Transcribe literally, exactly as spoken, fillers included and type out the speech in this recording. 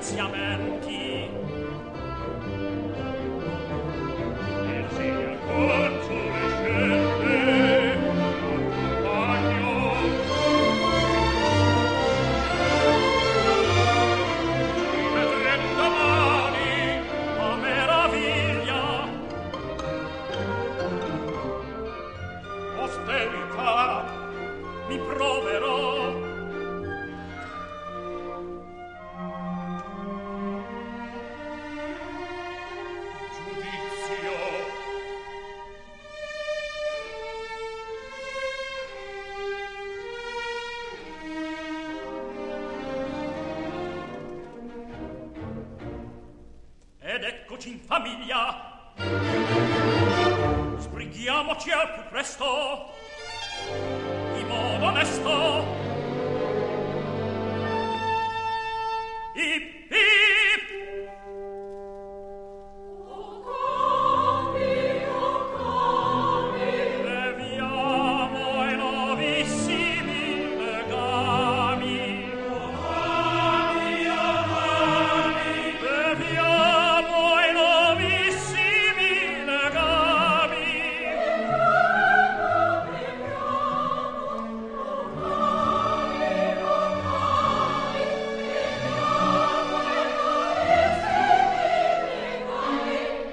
disgraziamenti. E se accorso le scelte accompagno, ci vedremo domani a meraviglia. Austerità mi proverò, giudizio ed eccoci in famiglia. Sbrighiamoci al più presto.